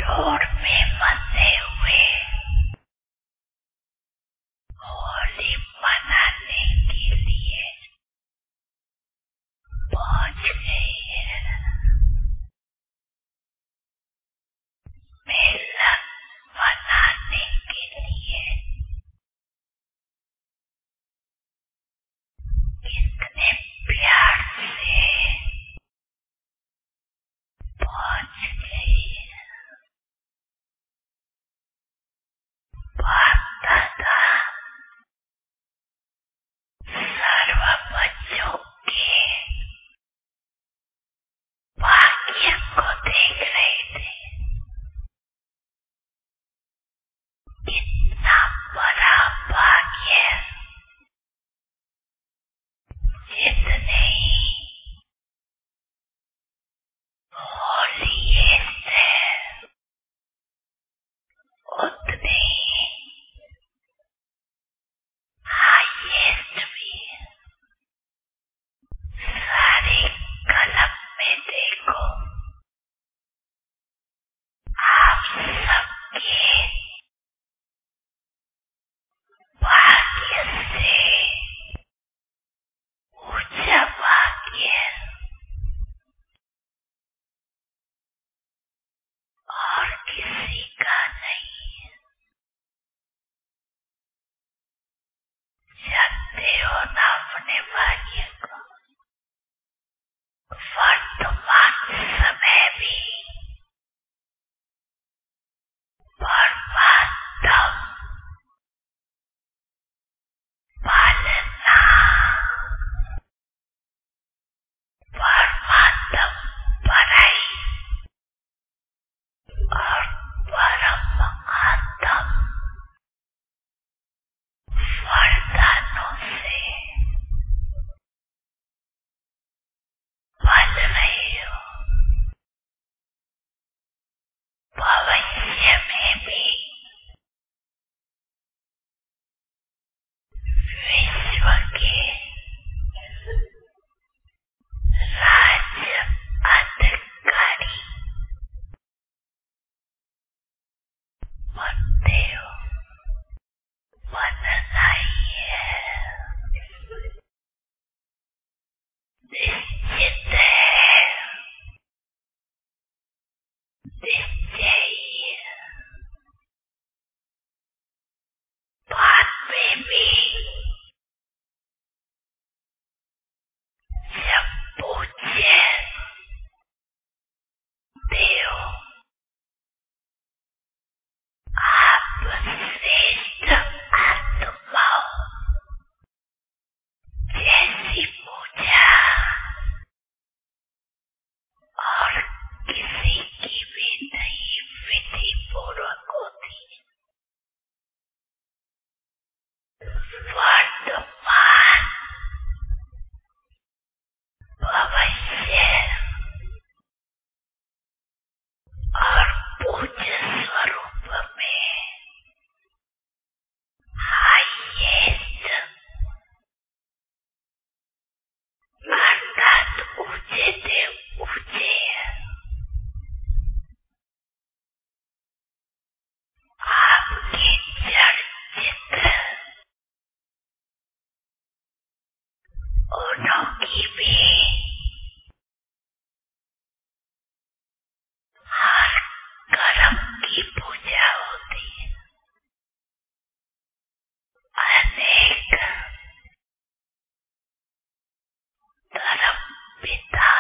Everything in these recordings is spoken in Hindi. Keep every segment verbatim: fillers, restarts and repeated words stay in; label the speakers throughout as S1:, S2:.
S1: रोड में बंधे हुए होली मनाने के लिए पहुंच गई है। मिलन मनाने के लिए कितने प्यार से पहुंच गई है। बाप दादा सर्व बच्चों के भाग्य को देख रहे थे। कितना बड़ा भाग्य, जितने ही होली से उतने ही हाईएस्ट भी। सारे कलम में देखो, आप सबके भाग्य से ऊंचा भाग्य और किसी का नहीं। जानते हो ना अपने भाग्य को। वर्तमान समय भी परमात्मा पालना, परमात्मा पराई और परम आत्म वरदानों से पल रहे हो। भविष्य में भी विश्व के राज्य अधिकारी बनते हो, बनना ही है, निश्चित है, निश्चय ही है। बाद में भी जब पूज्य देव आप श्रेष्ठ आत्माओं जैसी पूजा और किसी की भी नहीं विधि पूर्वक होती। वर्तमान, भविष्य और पूज्य स्वरूप में हाईएस्ट अर्थात ऊंचे देव ऊंचे आपके जड़ चित्र उनकी भी हर कर्म की पूजा होती है। अनेक धर्म पिता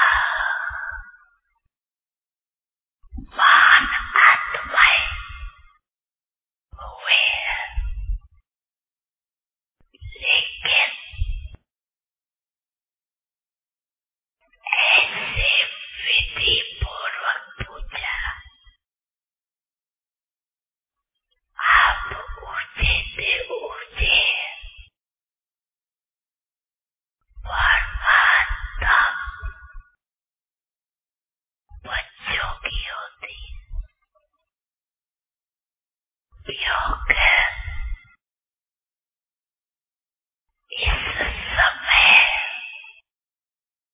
S1: महान आत्माएं हुए हैं, लेकिन ऐसे विधि पूर्वक पूजा आप ऊंचे से ऊंचे परमात्मा बच्चों की होती। योग इस समय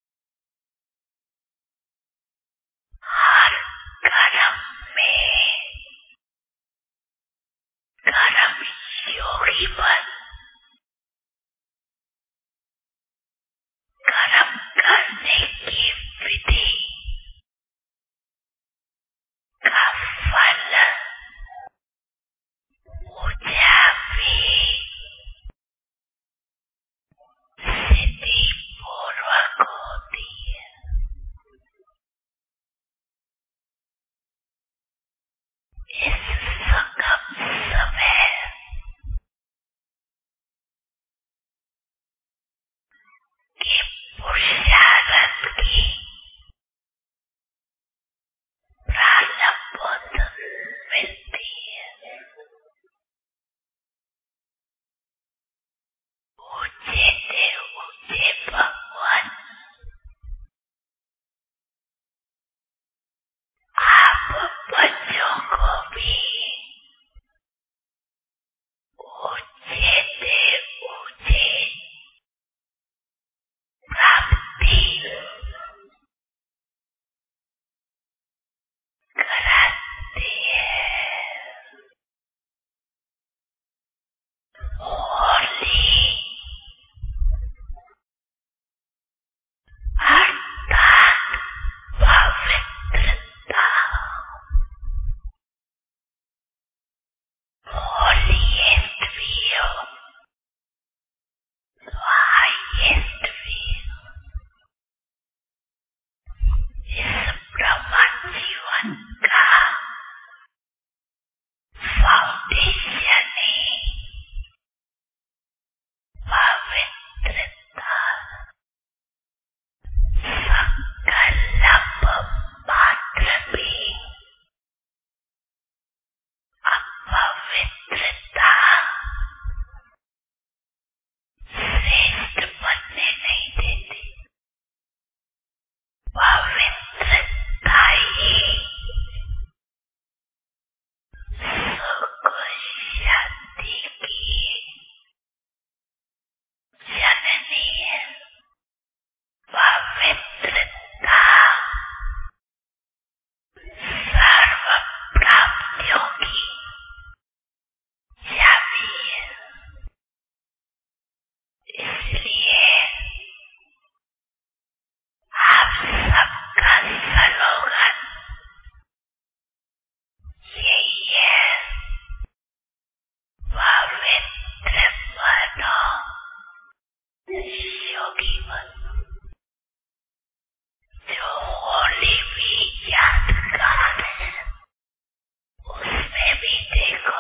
S1: हर कर्म में इस संगम समय के पुरुषार्थ की प्रारंभ मिलती है। ऊंचे से ऊंचे भगवान आप बच्चों को भी ऊंचे से ऊंचे प्राप्ति कराते हैं। होली अर्थात पवित्रता, holiest view, the highest view, इस ब्रह्म जीवन का फाउंडेशन है पवित्रता। संकल्प मात्र भी अपवित्रता श्रेष्ठ बनने नहीं देती। पवित्रता ही सुख शांति की जननी है। पवित्रता सर्व प्राप्तियों की चाबी है। इसलिए आप सबका स्लोगन यही है, पवित्र बनो, योगी बनो। जो होली भी यादगार है, उसमें भी देखो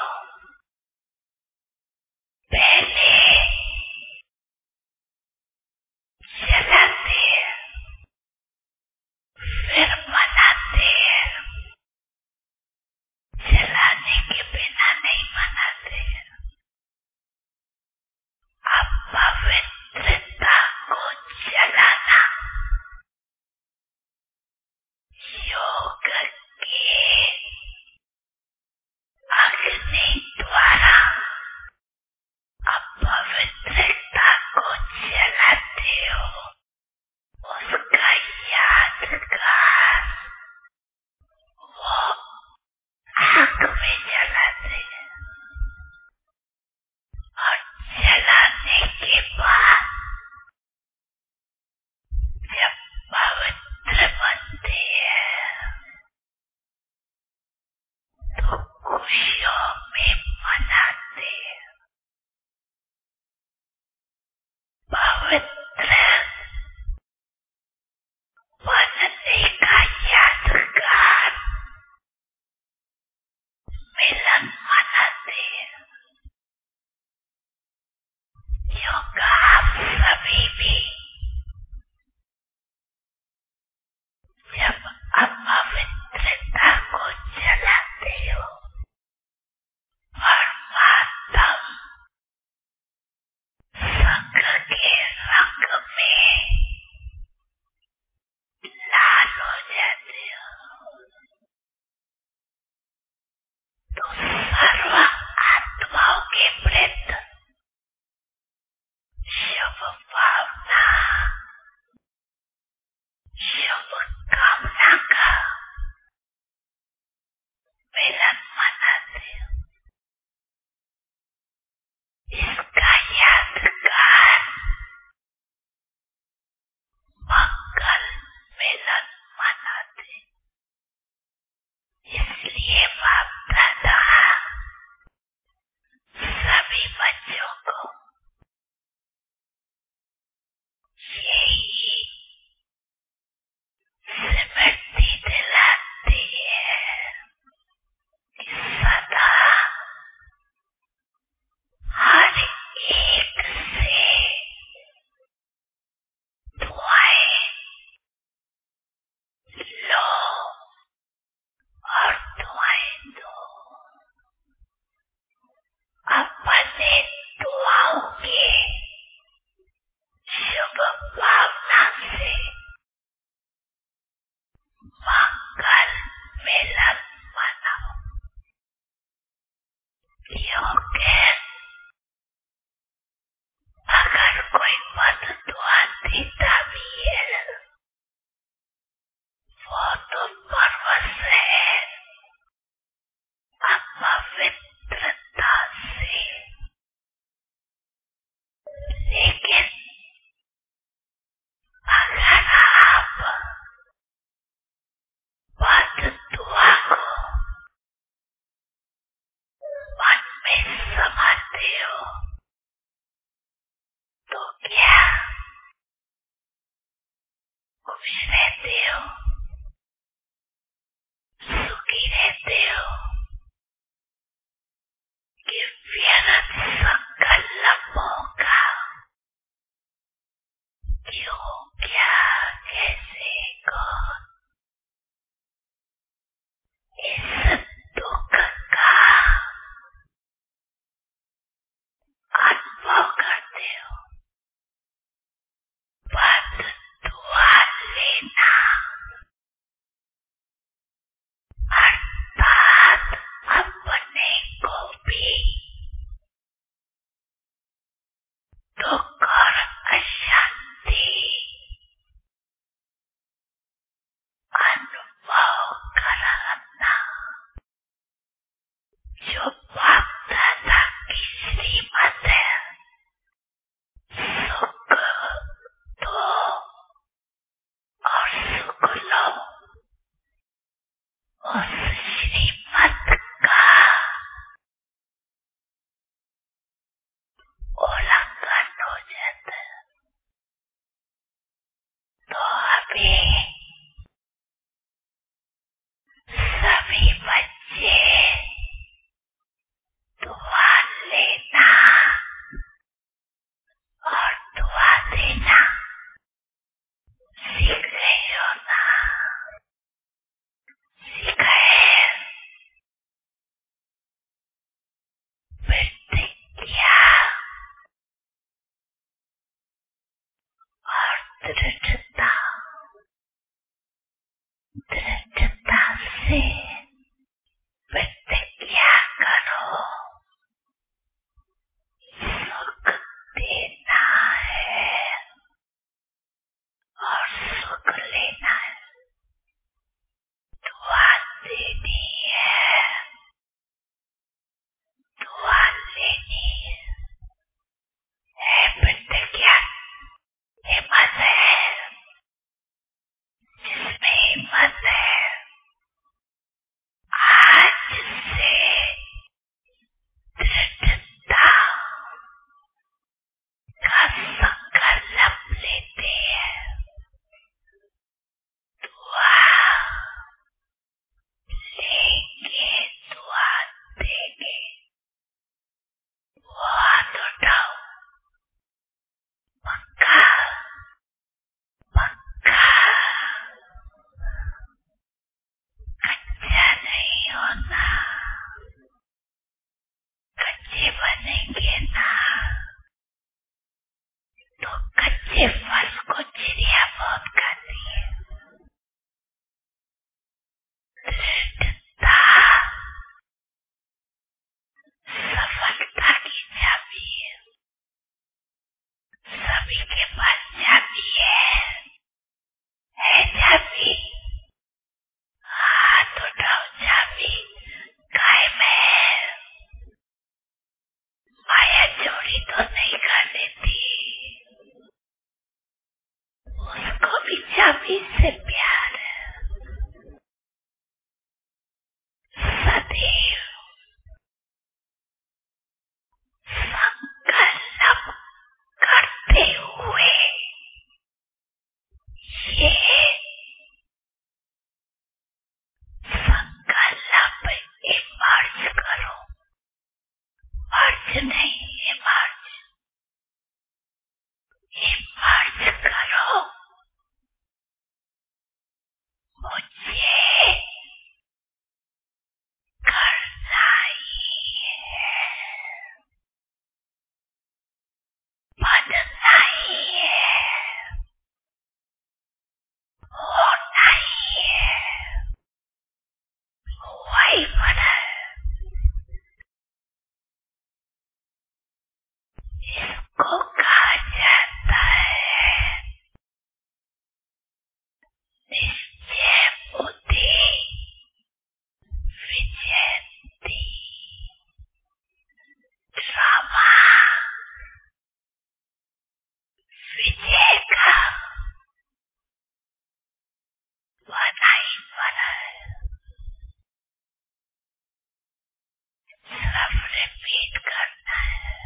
S1: पहले जलाते हैं, फिर मनाते हैं। जलाने के बिना नहीं मनाते हैं। अपवित्रता को जलाना योग के अग्नि द्वारा अपवित्रता को जलाते हो। उसका यादगार वो आग में जलाते हैं और जलाने के बाद जब पवित्र बनते हैं तो खुशियों में मनाते हैं। पवित्र बनने का यादगार मिलन मनाते हैं। क्योंकि आप सभी भी जब अपवित्रता को जलाते हो, परमात्मा संग के रंग में लाल हो जाते हो। तो सर्व आत्माओं के प्रति शुभ भावना, शुभ कामना का मिलन मनाते हो। इसका यादगार मंगल मिलन मनाते। इसलिए बाप दादा सभी बच्चों को यही स्मृति दिलाती है योग्य अगर कोई मददुआ देता भी है वो तो परवश है अपवित्रता से, लेकिन अगर आप मददुआ को मन में समझते हो तो क्या खुश रहते हो, सुखी रहते हो कि व्यर्थ संकल्पों का क्यों, क्या, कैसे, कौन इस दुख का अनुभव करते हो। बददुआ लेना अर्थात अपने को भी दुख और अशांति अनुभव कराना, जो बाप-दादा की श्रीमत है, सुख दो और सुख लो, उस श्रीमत का उल्लंघन हो जाता है। तो अभी सभी बच्चे दुआ लेना और दुआ देना सीख रहे हो ना? सीखे प्रतिज्ञा और दृढ़ता, दृढ़ता से प्रतिज्ञा करो, सुख देना है और सुख लेना है, दुआ देनी है, दुआ लेनी है, है प्रतिज्ञा हिम्मत है, जिसमें हिम्मत है आज से दृढ़ता का संकल्प लेते हैं, दुआ लेंगे, दुआ देंगे, वो हाथ उठाओ, पक्का पक्का कच्चा नहीं होना, कच्चे बनेंगे ना तो कच्चे फल को चिड़िया बहुत खाती है। दृढ़ता सफलता की चाबी है, सभी के पास चाबी है, है चाबी, हाथ उठाओ, चाबी कायम है, माया चोरी तो नहीं कर देती, उसको भी चाबी से प्यार है, सदैव संकल्प करते हुए ये संकल्प इमर्ज करो, मर्ज नहीं, इमर्ज, इमर्ज करो, मुझे करना ही है, बनना ही है, होना ही है, वही बना है, जयंती ड्रामा विजय का बनाई बना सिर्फ रिपीट करना है।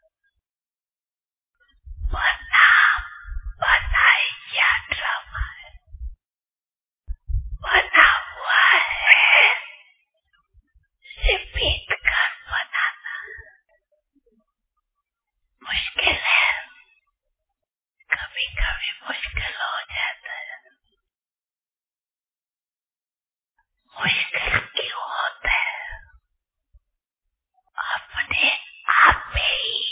S1: बना बनाई क्या ड्रामा है, बना हुआ है, रिपीट कर बनाना मुश्किल है। कभी कभी मुश्किल हो जाता है। मुश्किल क्यों होता है? अपने आप में ही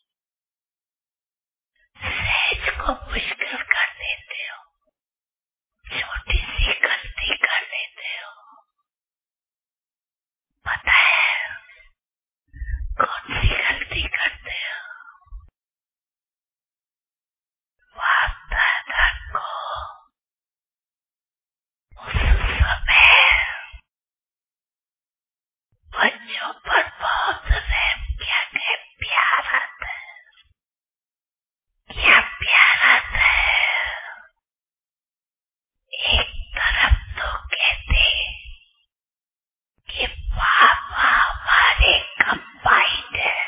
S1: सहज को मुश्किल कर देते हो, छोटी सी गलती कर देते हो। पता है कौन सी गलती करते हो? वादा को उस समय बच्चों पर बहुत रहम क्या क्या प्यार आता है, क्या प्यार आता है। एक तरफ तो कहते कि पापा हमारे कंबाइंड है,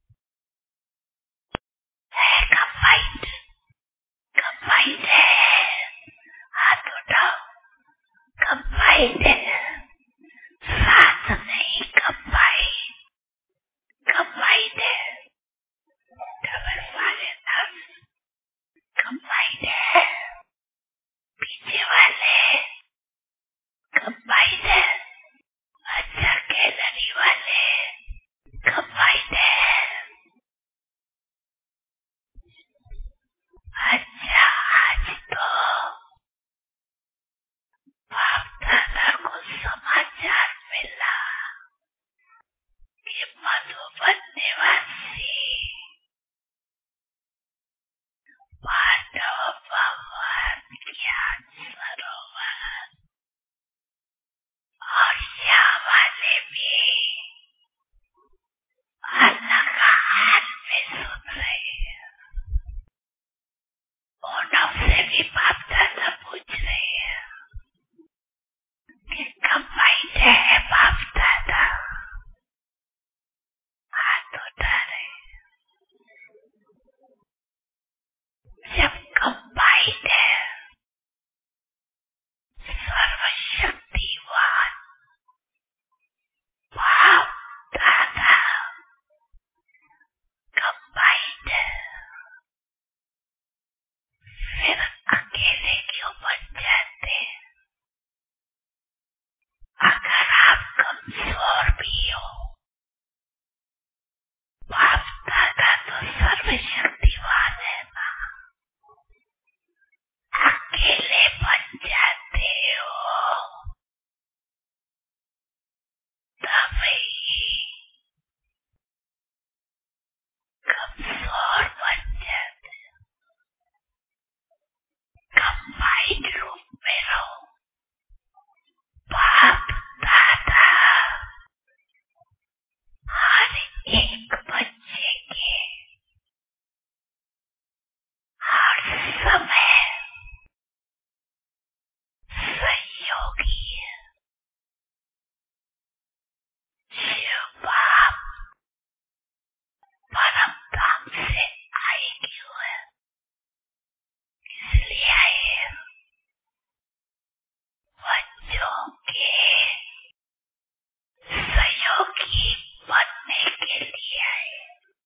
S1: है कंबाइंड, कंबाइंड है, हाथ उठाओ, कंबाइंड है, साथ नहीं कंबाइंड, कंबाइंड है, डबल वाले नर्स कंबाइंड है, पीछे वाले कंबाइंड है, अच्छा गैलरी वाले कंबाइंड है। अच्छा आज तो बाप दादा को समाचार मिला कि मधुबन निवासी पांडव भगवान ज्ञान सरोवर और यहाँ वाले भी अलग हाल में सुन रहे हैं। उन्हों से भी बाप दादा पूछ रहे हैं कि कंबाइंड है बाप दादा, हाथ उठा रहे। जब कंबाइंड है सर्वशक्तिवान बाप दादा, कंबाइंड है, फिर अकेले क्यों बन जाते? अगर आप कमजोर भी हो, बाप दादा तो सर्वशक्तिवान है ना, अकेले बन जाते हो तभी कमजोर बन जाते हो। कंबाइंड रूप में रहो। बाप दादा हर एक बच्चे के हर समय सहयोगी है। शिव बाप परम धाम से आए क्यों है? इसलिए आए बच्चों के सहयोगी बनने के लिए आए।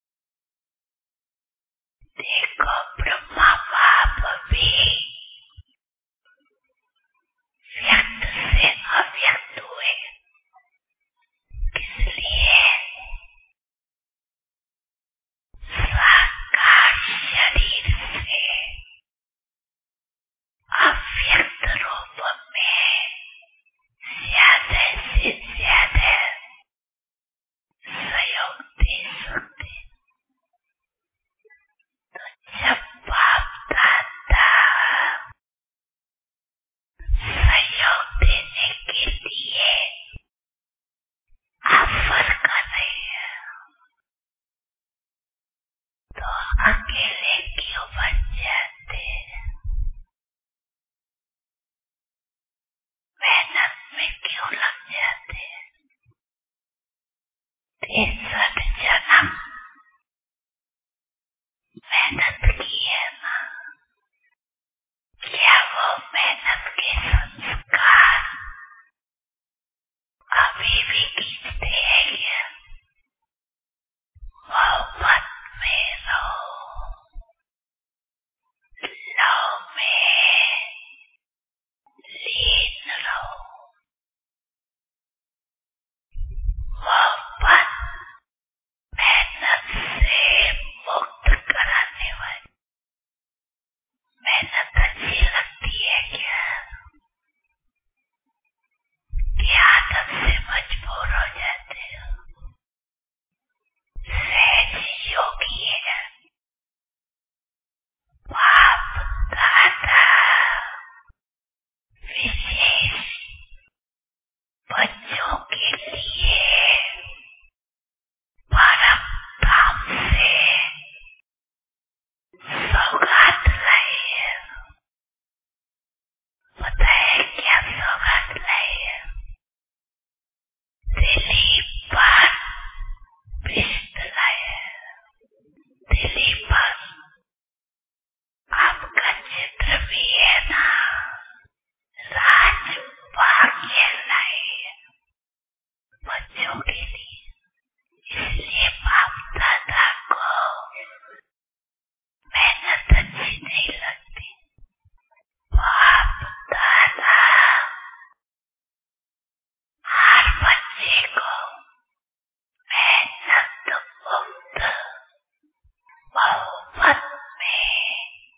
S1: देखो ब्रह्मा बाप भी व्यक्त से अव्यक्त हुए, इसलिए साकार शरीर से अव्यक्त रूप में ज्यादा से ज्यादा सहयोग दे तिरसठ जन्म मेहनत की है ना, क्या वो मेहनत के संस्कार अभी भी खींचते हैं क्या? मोहब्बत में रहो, लव में लीन रहो। मोहब्बत मेहनत से मुक्त कराने वाली। मेहनत अच्छी लगती है क्या? क्या आदत से मजबूर हो जाते हो? सहज योगी है, बाप दादा विशेष बच्चों के लिए परम धाम से सौगात लाई है। पता है क्या सौगात लाई है? दिलीप पर पिष्ट लाई है। दिलीप पर आपका चित्र भी है ना, राज भाग्य लाई है बच्चों के लिए। इसलिए बाप दादा को मेहनत अच्छी नहीं लगती। बाप दादा हर बच्चे को मेहनत मुक्त मोहब्बत में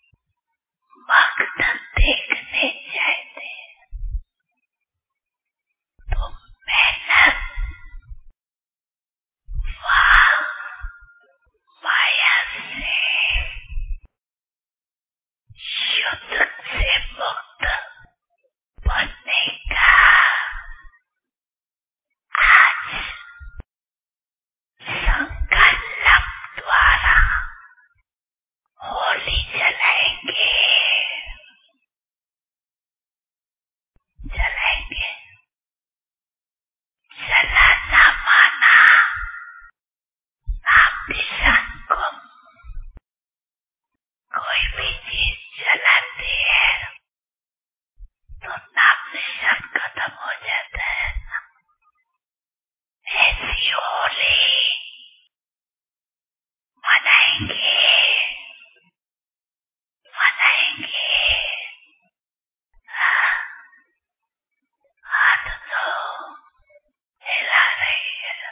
S1: मग्न देखने चाहते हैं। तो मेहनत वाह माया से युद्ध से मुक्त बनने का आज संकल्प द्वारा होली जलाएंगे जलाएंगे जलाना माना नाम निशान को। कोई भी चीज जलाते हैं तो नाम निशान खत्म हो जाता है। ऐसी होली मनाएंगे मनाएंगे। हाथ तो हिला रही है,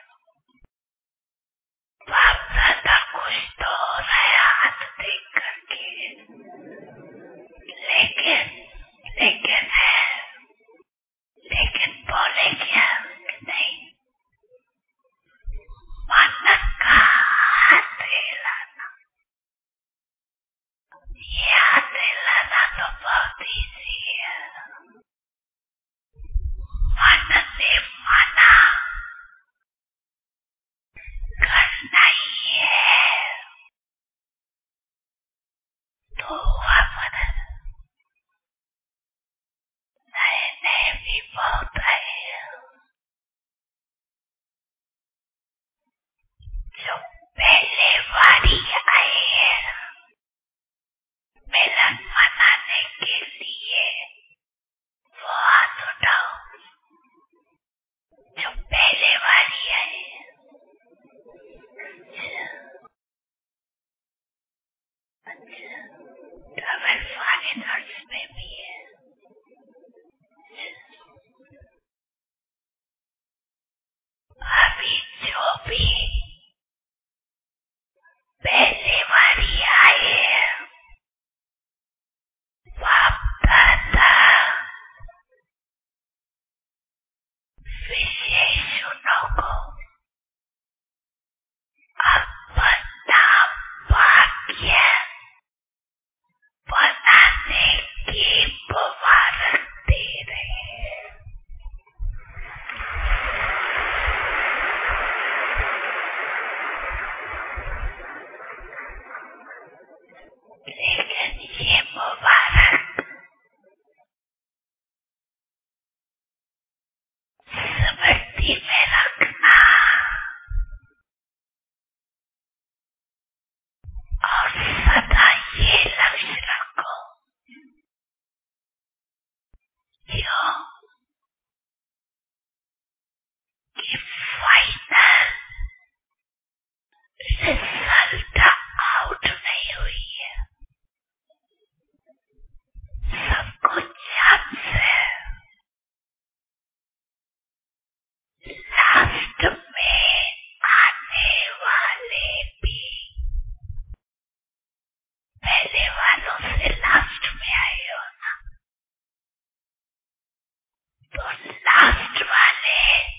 S1: बाप दादा कुछ तो हो रहा है हाथ देख करके। लेकिन लेकिन है लेकिन बोले क्या नहीं, मन का हाथ हिलाना। ये हाथ हिलाना तो बहुत ईजी है। मन ने माना करना ही है तो अपन नए नए भी बहुत आए हैं। जो पहले बारी आए हैं मिलन मनाने के लिए वो हाथ उठाओ। जो पहले बारी आए हैं, ट्रैवल फॉरेनर्स में भी है। अभी जो भी पहले बारी आए हैं, बाप दादा विशेषणों को अपना भाग्य बनाने की मुबारक दे रहे हैं। की फाइनल रिजल्ट आउट नहीं हुई है। सबको चांस है। लास्ट में आने वाले भी पहले वालों से लास्ट में आए हो ना, तो लास्ट वाले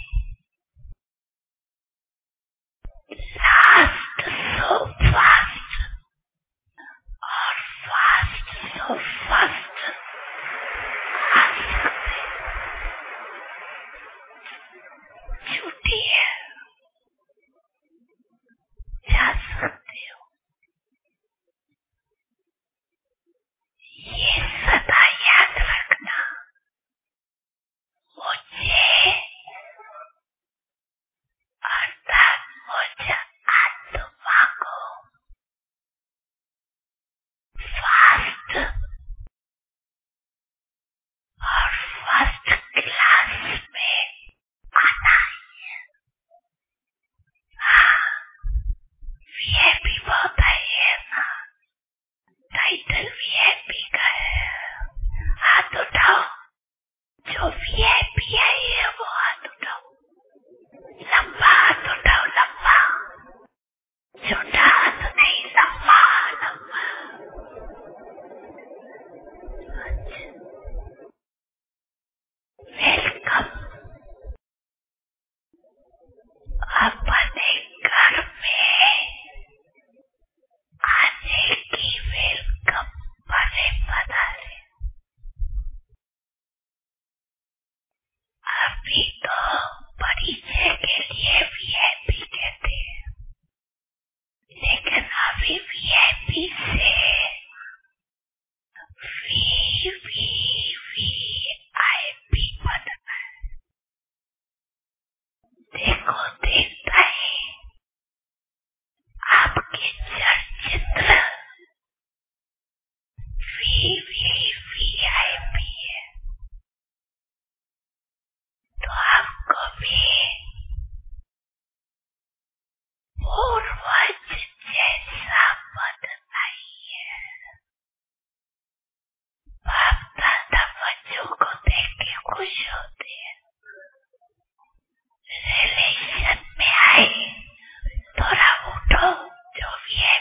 S1: लास्ट सो फास्ट और फास्ट सो फास्ट आ सकते। छुट्टी है, जा सकते हो। ये सदा याद रखना, मुझे अर्थात मुझे आत्मा को फास्ट और फर्स्ट क्लास में आना है। हाँ, वीआईपी बहुत आई है ना, टाइटल वीआईपी का है। हाथ उठाओ, जो वीआईपी आई है वो हाथ उठाओ। लंबा हाथ उठाओ, लंबा, छोटा हाथ नहीं, लंबा लंबा। वेलकम। अपने घर में आने की वेलकम बने पधारे। अभी तो परिचय के लिए वीआईपी कहते हैं, लेकिन अभी वीआईपी से V V V I P बनना है। देखो, देखता ही आपके चलचित्र V V V I P है, तो आपको भी पूर्वज जैसा बनना ही है। बाप दादा बच्चों को देख के खुश होते हैं। रिलेशन में आए, थोड़ा उठो, जो भी है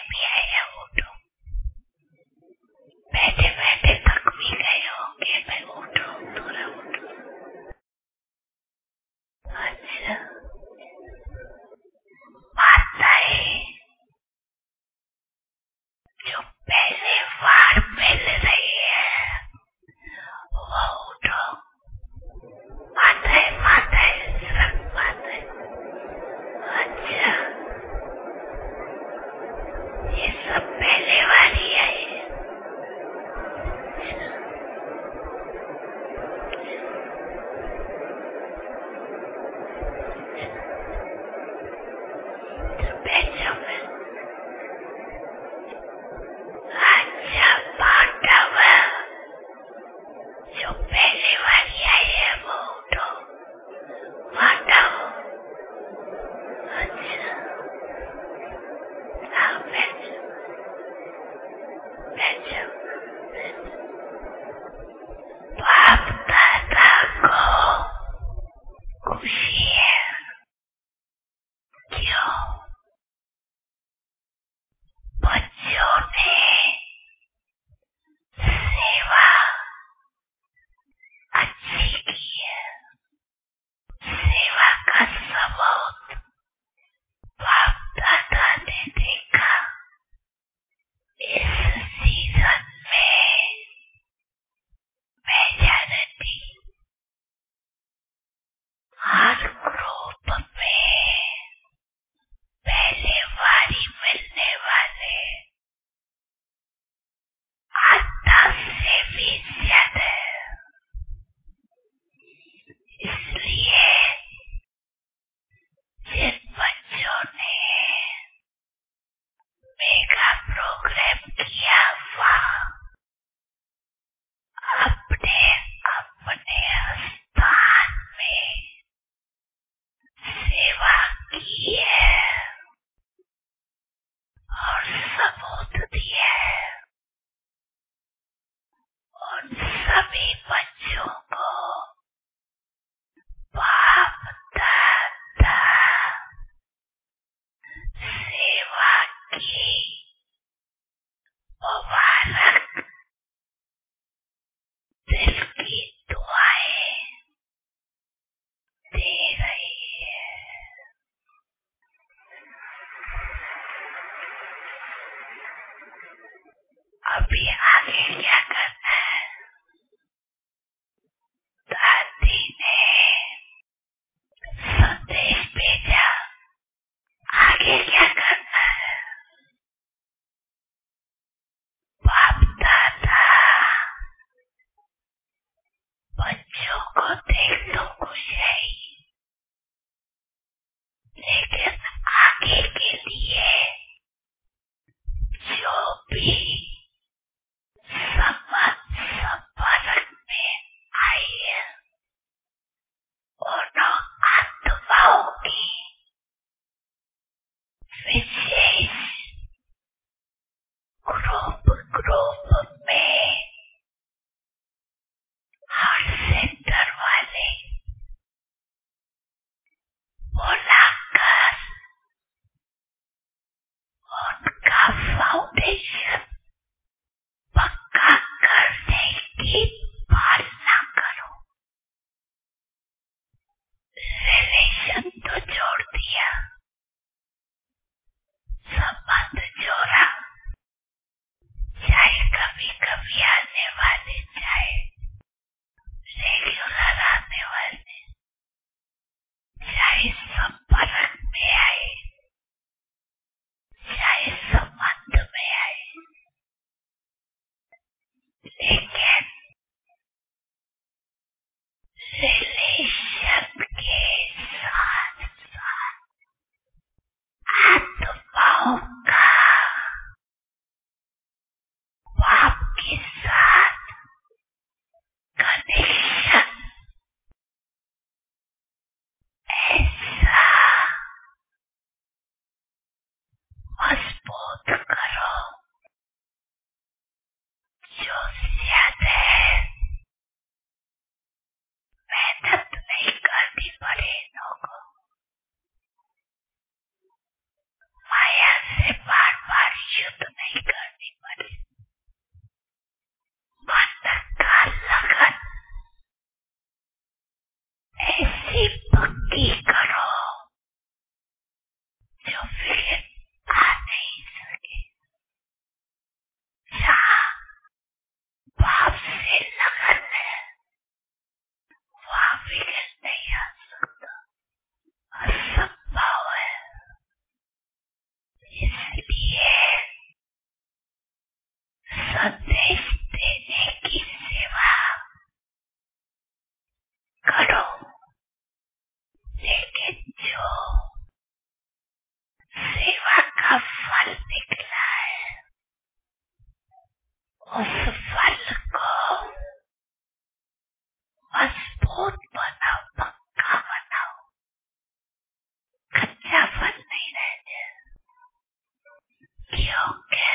S1: अभी आगे क्या करना है? दादी ने संदेश भेजा, आगे क्या करना है? बाप दादा बच्चों को देख तो खुश है, लेकिन आगे के लिए जो भी संबंध संपर्क में आई है, उन आत्माओं की विशेष ग्रुप ग्रुप में हर सेंटर वाले बुलाकर उनका फाउंडेशन पक्का करने की पालना करो। रिलेशन तो जोड़ दिया, संबंध जोड़ा, चाहे कभी कभी आने वाले, चाहे रेगुलर आने वाले, चाहे संपर्क में आए, चाहे संबंध में आए, लेकिन रिलेशन के साथ साथ आत्माओं का बाप के साथ कनेक्शन ऐसा मजबूत करो जो ज्यादा मेहनत नहीं करनी पड़े, लोगों माया से बार बार युद्ध नहीं करनी पड़े। मन का लगन ऐसी पक्की करो जो फिर आ नहीं सके। जहाँ भाव से लगन है, वहाँ फिर नहीं आ सकता, असंभव है। इसलिए संदेश देने की सेवा करो, लेकिन जो सेवा का फल निकला है, उस फल को मजबूत बनाओ, पक्का बनाओ, कच्चा फल नहीं रहने, क्योंकि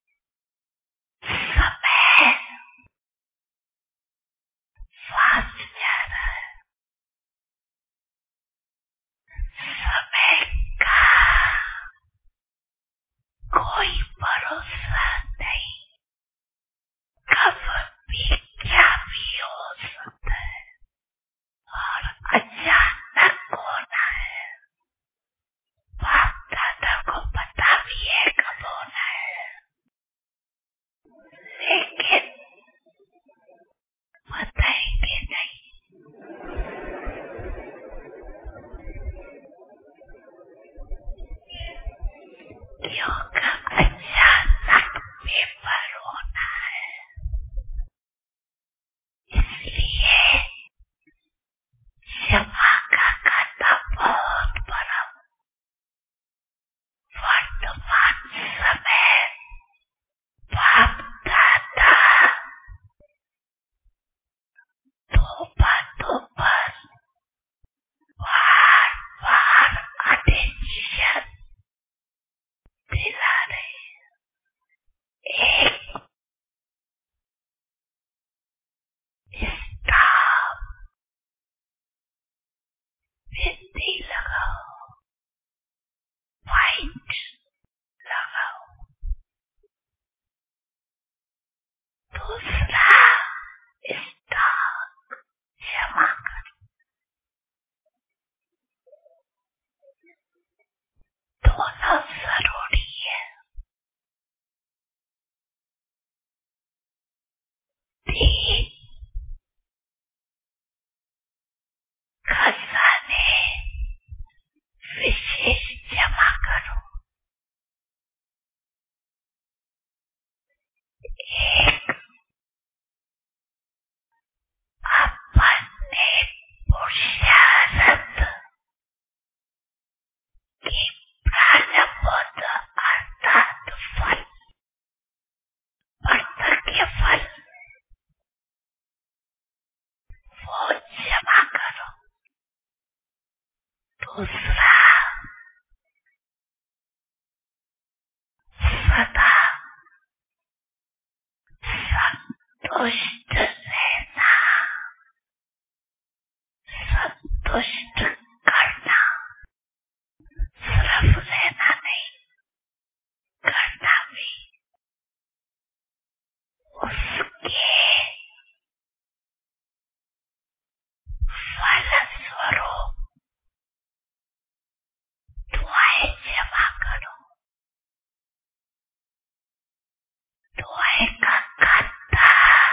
S1: समय फास्ट जा रहा है। समय का कोई भरोसा नहीं, कब भी क्या भी हो सकता है और अचानक होना है। बाप दादा को पता भी है कब होना है, लेकिन बताएंगे नहीं। क्योंकि अचानक पेपर होना है, इसलिए क्षमा का खाता बहुत बड़ा। वर्तमान समय बाप दादा तोबा तोबा बार बार अटेंशन दिला रहे। एक स्टाफ बिंदी लगाओ, पॉइंट लगाओ। दूसरा स्टाफ क्षमा कर। दोनों जरूरी है। कि प्रारब्ध अर्थात फल, कर्तव्य फल, वो जमा करो। दूसरा, सदा संतुष्ट रहना, संतुष्ट करना, सिर्फ रहना नहीं, करना भी। उसके फलस्वरूप दुआएं जमा करो। दुआएं का खाता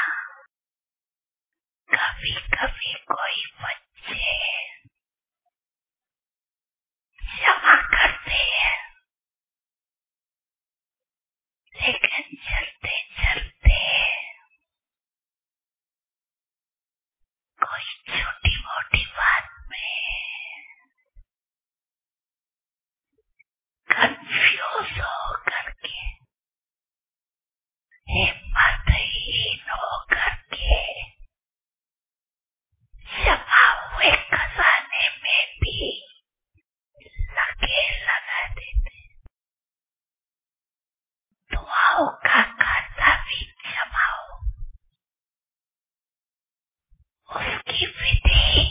S1: कभी कभी कोई बच्चे जमा करते हैं, लेकिन चलते चलते कोई छोटी मोटी बात में कंफ्यूज हो करके, हिम्मतहीन हो करके जमा हुए खजाने में भी लगे लगा देते। दुआओं का खाता भी जमाओ। उसकी विधि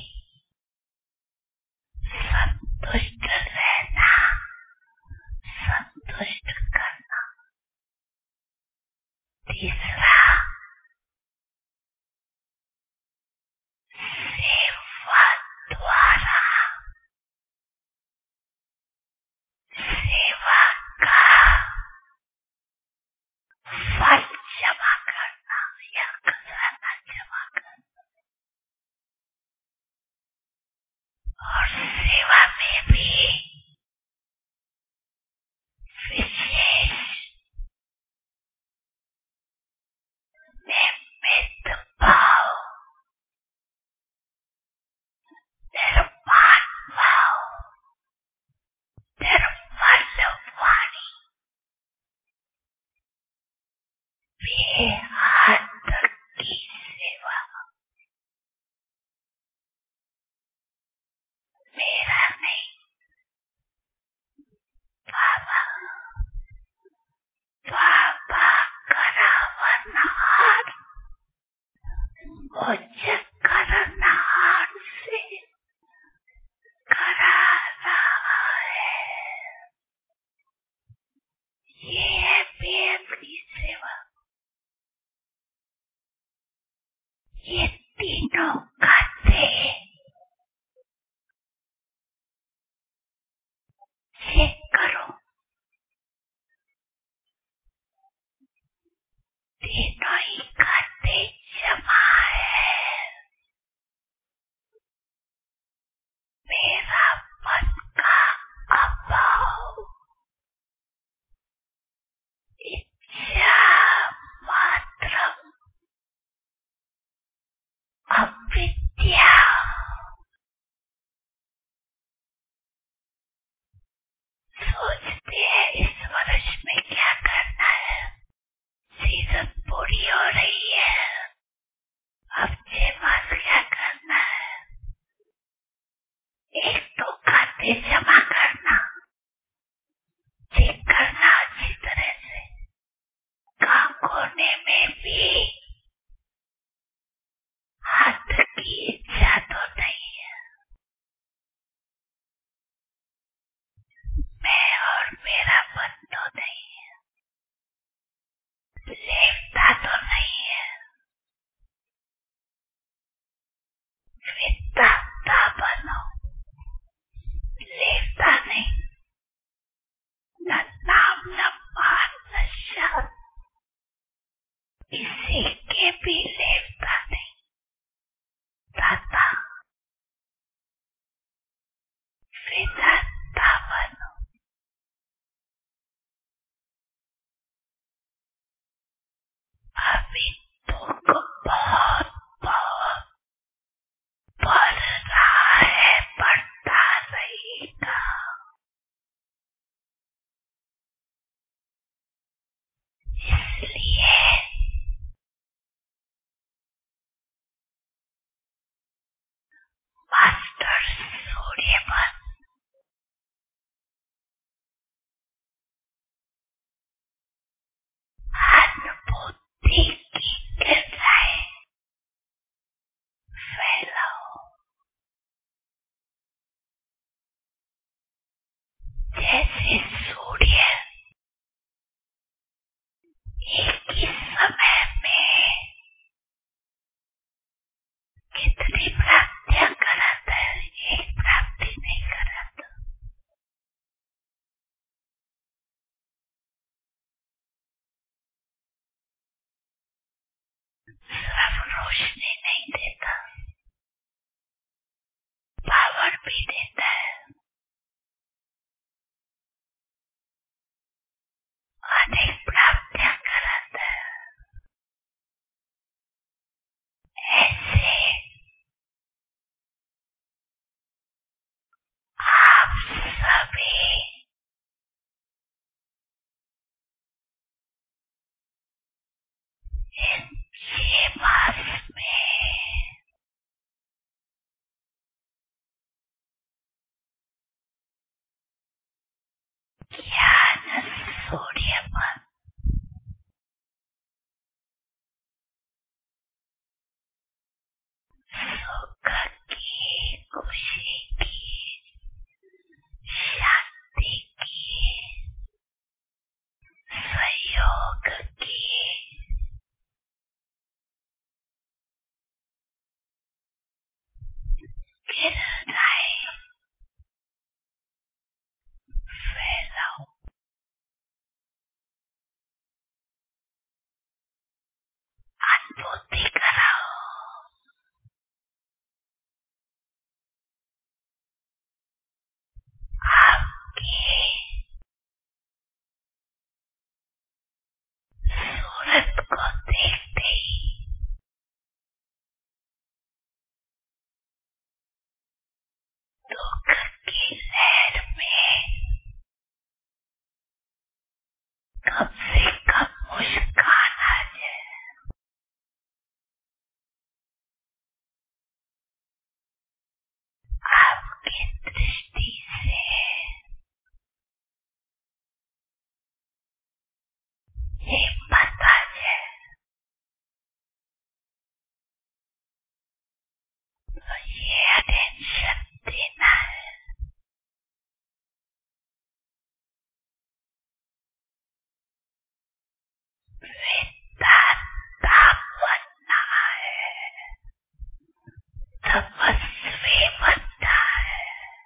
S1: संतुष्ट रहना, संतुष्ट करना। तीसरा, सेवा द्वारा सेवा का फल जमा करना या खजाना जमा करना। और सेवा में भी विशेष निमित्त भाव, निर्माण भाव, निर्मल वाणी, बेहद की सेवा। मेरा नहीं, बाबा बाबा करावनहार, मुझे करनहार से करा रहा है। ये है बेहद की सेवा। ये तीनों खाते चेक करो। तीनों ही खाते जमा है। मेरा मन का अभाव, इच्छा मात्र, अविद्या, सोचते हैं इस वर्ष में क्या करना है। सीजन पूरी हो रही रोशनी नहीं देता, पावर भी देता है, अनेक प्राप्तियां कराता है। ऐसे आप सभी इन छह मास में ज्ञान सूर्य पर सुख की, खुशी की, शांति की, सहयोग की किरणाएं फैलाओ। अनुभूति कराओ। आपकी सूरत को देखते ही दुख की लहर में कम से कम मुस्कान आ जाए। आपकी दृष्टि से हिम्मत आ जाए। तो ये अटेंशन देना है। विधाता बनना है, तपस्वी बनना है।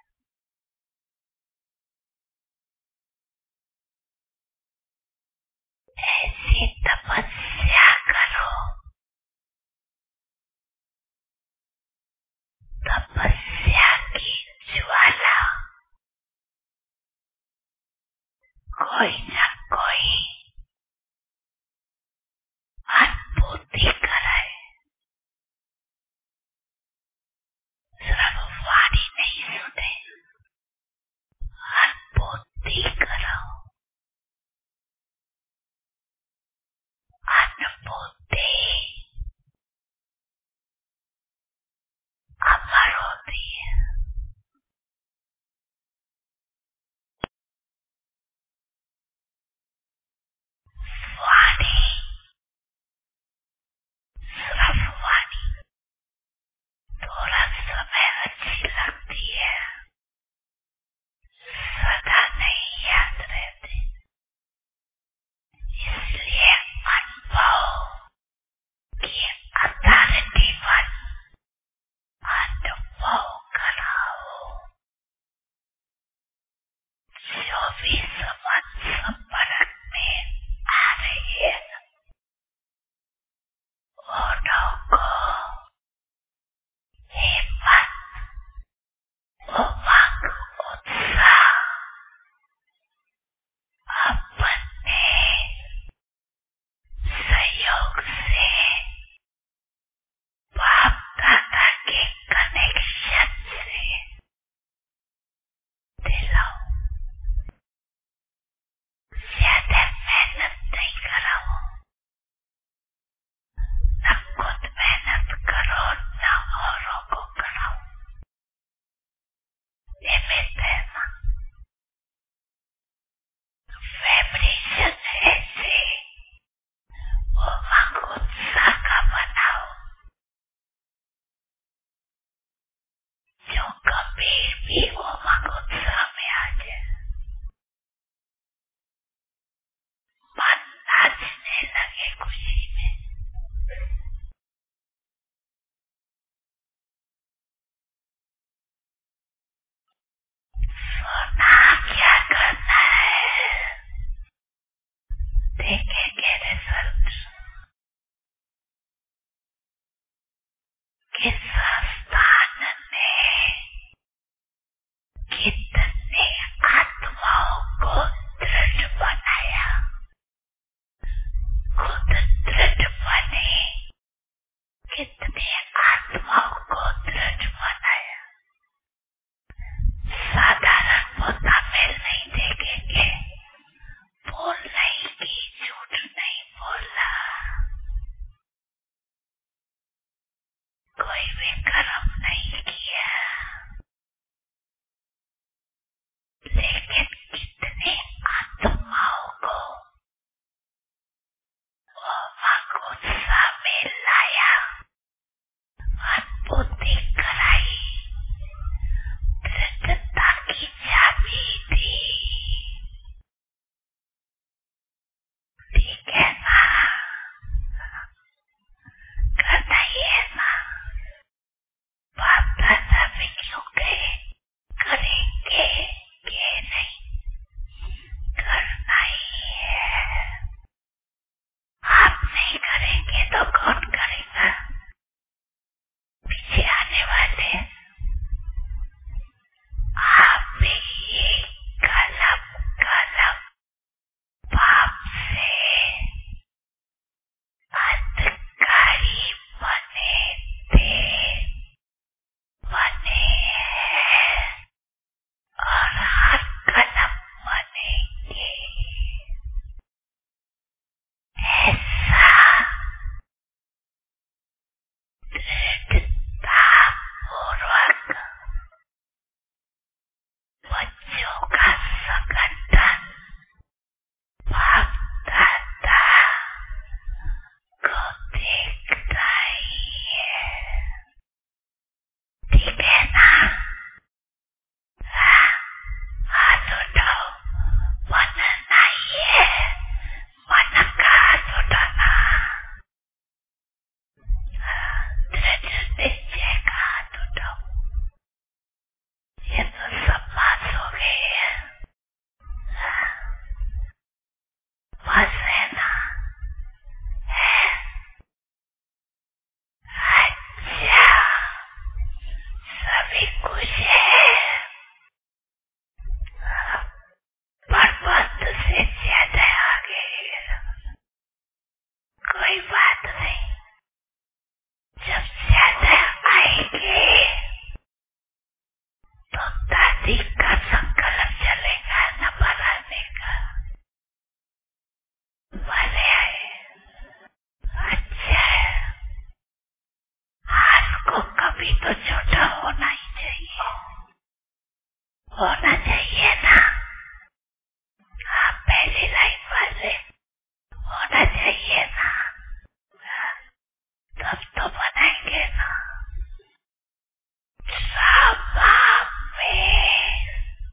S1: ऐसी तपस्या करो, तपस्या की ज्वाला कोई न कोई अनुभूति कराए। सिर्फ वाणी नहीं सुने, अनुभूति कराओ। अनुभूति अमर होती है। वाणी सिर्फ वाणी थोड़ा समय अच्छी लगती है, सदा नहीं याद रहती। इसलिए अनुभव की अथॉरिटी बन अनुभव कराओ। जो भी समझ संपर्क में आ रही है उन्हों को हिम्मत, उमंग, उत्साह अपने सहयोग से बाप दादा के कनेक्शन से दिलाओ। उठाओ, मन नहीं है, मन का हाथ उठाना, निश्चय का हाथ उठाओ। ये तो सब पास हो गई है, बस है ना? है? अच्छा, सभी कुछ है, पर वक्त से ज्यादा आगे। कोई बात नहीं, जब ज्यादा आएंगे तो दादी का संकल्प चलेगा न बढ़ाने का। भले आए, अच्छा है, हाथ को कभी तो छोटा होना ही चाहिए, होना चाहिए ना? हाँ, पहली लाइन वाले होना चाहिए ना? तब तो बनाएंगे ना। स्वभाव में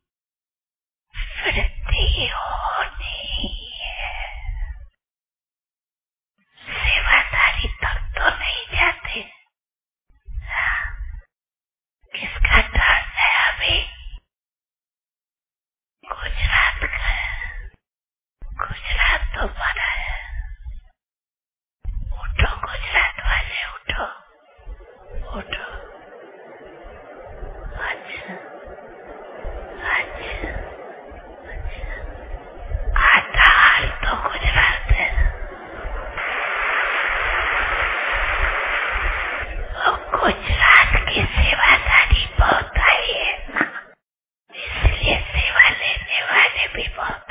S1: वृद्धि होनी है, सेवादारी तक तो नहीं जाते। किसका टर्न है अभी? गुजरात का। गुजरात तो बड़ा है, उठो गुजरात वाले, उठो उठो। अच्छा अच्छा अच्छा, आधा हाल तो गुजरात है, और गुजरात की सेवादारी बहुत आई है ना, इसलिए सेवा लेने वाले भी बहुत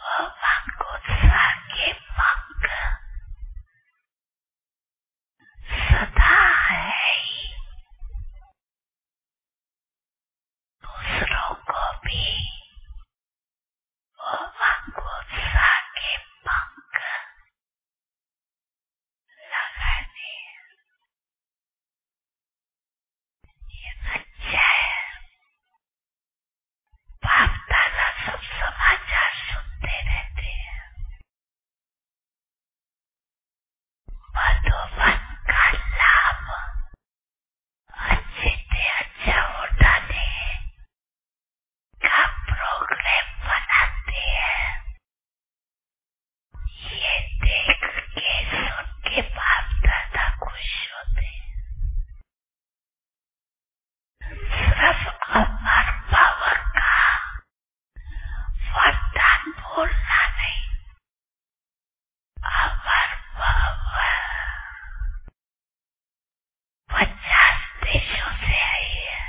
S1: उमंग उत्साह के पंख सदा है ही, दूसरों को भी उमंग उत्साह के पंख लगाने। ये अच्छा है। बाप दादा सब समाचार सुनते रहते हैं। मधुबन का लाभ अच्छे से अच्छा उठाने का प्रोग्राम बनाते हैं। ये देख के सुन के बाप दादा खुश होते हैं। सिर्फ अमर बाबा का वरदान बोलना नहीं, अमर बाबा पचास देशों से आई है,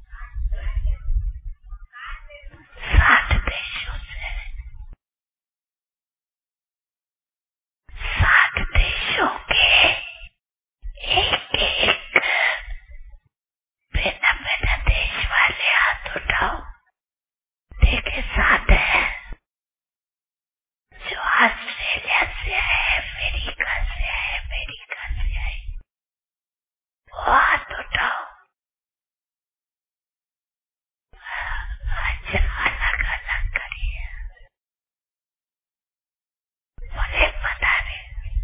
S1: साठ देशों से, साठ देशों के एक एक बिना बिना देश वाले हाथ उठाओ। देखे साथ है जो ऑस्ट्रेलिया से है, अमेरिका से है, अमेरिका से है, वो हाथ उठाओ। अच्छा अलग अलग करिए, मुझे बता रहे।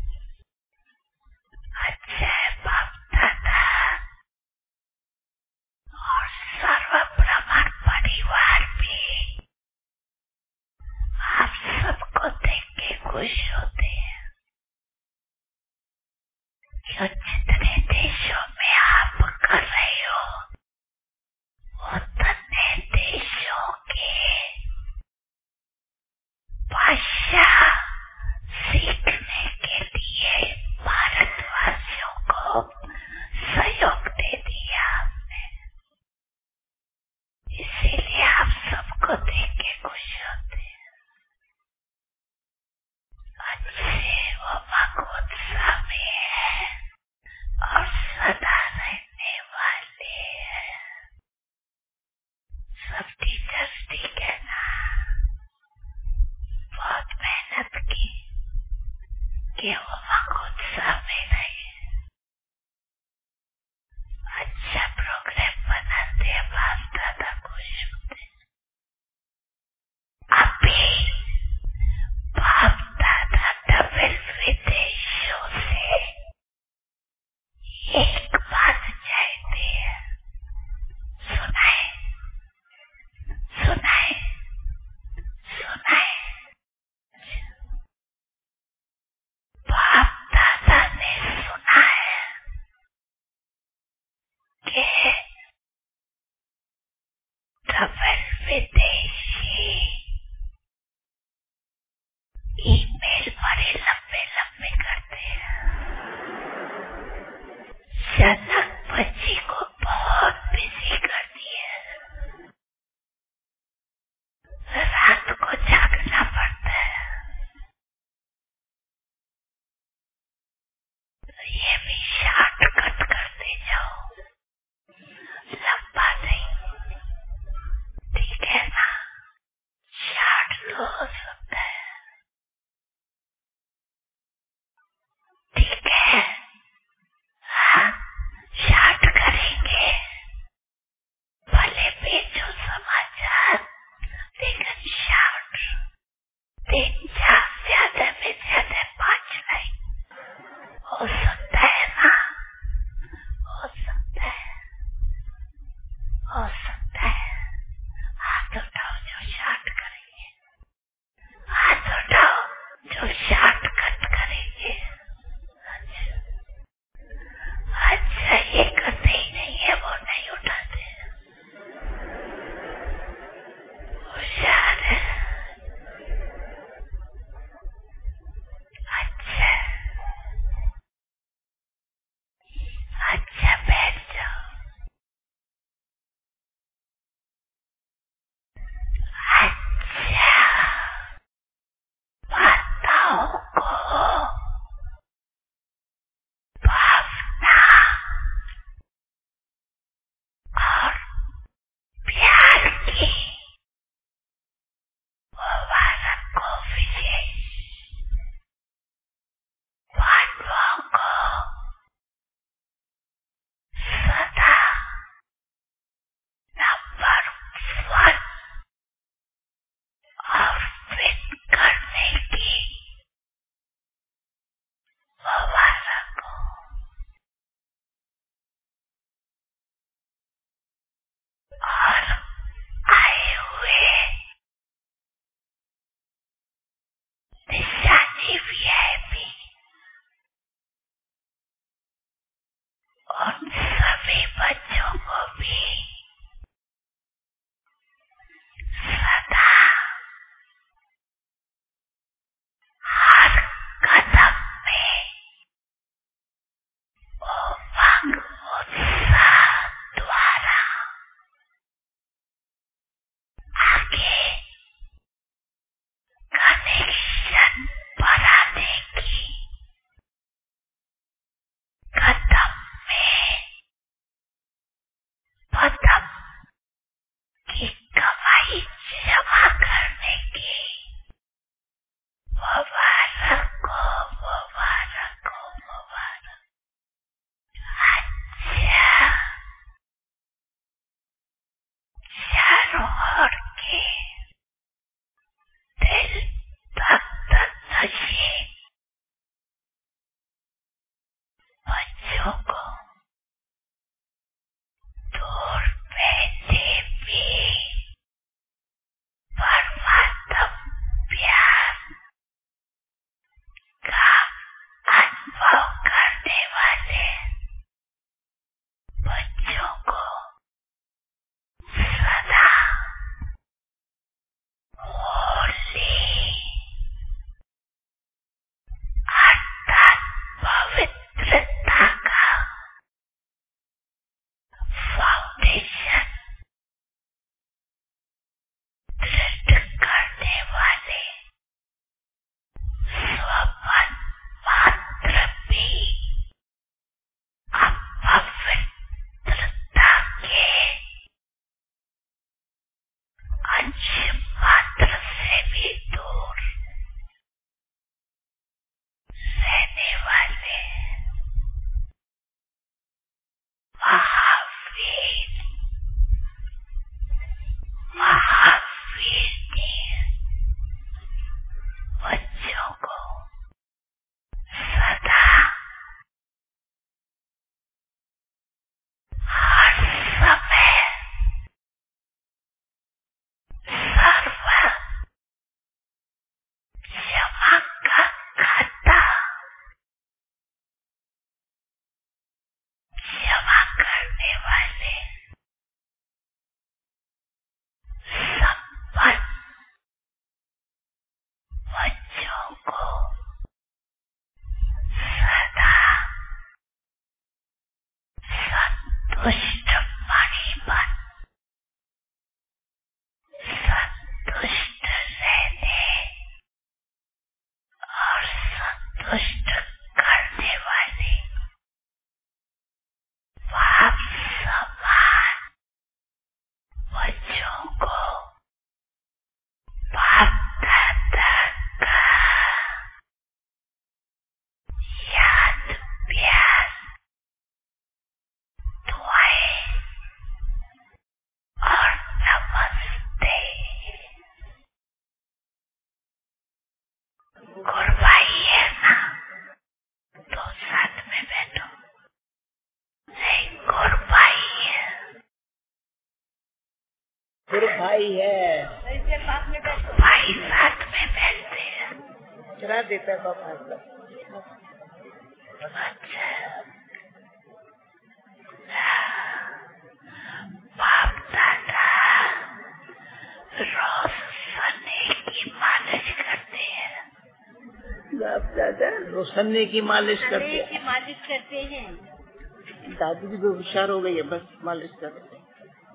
S1: अच्छा है बाप दादा और सर्व ब्रह्मांड परिवार भी आप सबको देख के खुश होते हैं। क्यों जितने देशों में आप कर रहे हो उतने देशों के भाषा सीखने के लिए भारतवासियों को सहयोग दे दिया आपने। इसीलिए आप सबको देख के खुश होते हैं।
S2: भाई है,
S1: भाई साथ में बैठते हैं,
S2: चला देता है पापा।
S1: अच्छा, बाप दादा रोज सन्ने की मालिश करते हैं।
S2: बाप दादा रोज सन्ने की मालिश करते हैं।
S3: की मालिश करते हैं।
S2: दादी भी तो होशियार हो गई है, बस मालिश करते हैं।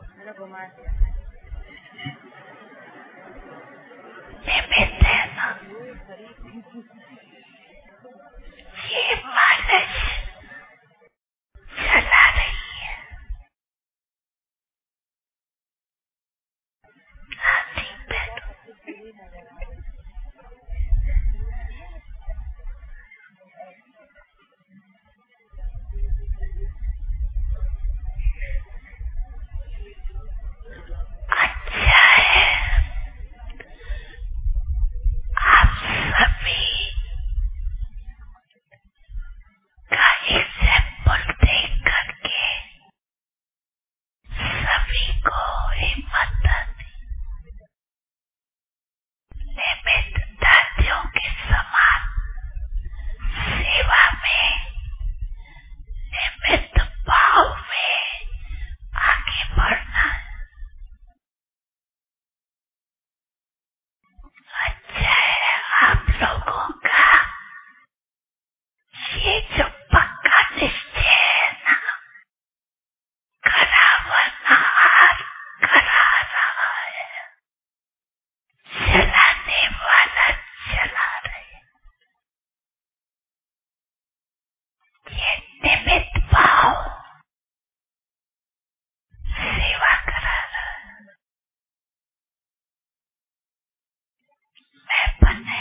S1: ये मालिश चला रही है। अच्छा है, आप सभी का एग्जाम्पल देख करके सभी को हिम्मत निमित्त दादियों के समान सेवा में, निमित्त भाव में आगे बढ़ना। अच्छा है, आप लोगों का ये जो पक्का निश्चय है ना, करा वरना हार करा रहा है, चलाने वाला चला रहे, ये निमित्त भाव सेवा करा रहा है। मैं बने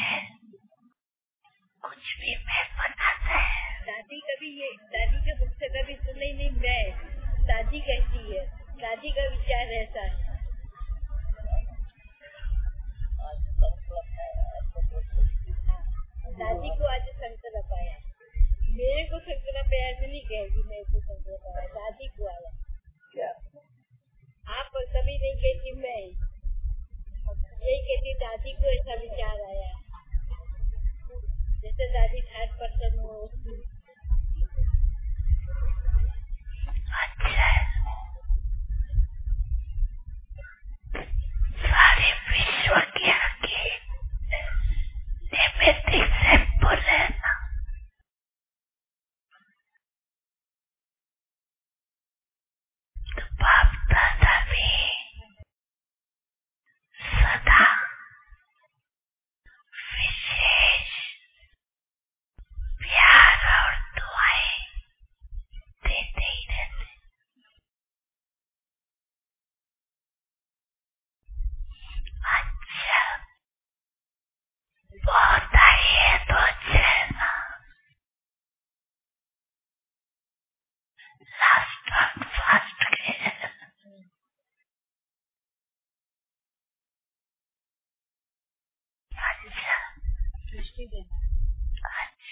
S1: कुछ भी मैं बनाता है।
S3: दादी कभी ये दादी के मुख से कभी सुने नहीं, मैं दादी कहती है, दादी का विचार ऐसा है। दादी को आज संकल्प आया, मेरे को संकल्प आया ऐसे नहीं कहेगी, मेरे को संकल्प आया, दादी को आया।
S2: क्या
S3: आप कभी नहीं कहती, मैं यही कहती, दादी को ऐसा विचार आया, जैसे दादी थर्ड पर्सन हो।
S1: अच्छा, सारे विश्व के आगे निमित्त एग्जाम्पल है ना, तो बाप दादा भी सदा विशेष प्यार और दुआएं देते ही रहते। अच्छा, बहुत आई है तो अच्छा है ना। लास्ट और फास्ट गए। अच्छा,
S3: दृष्टि देना।
S1: अच्छा।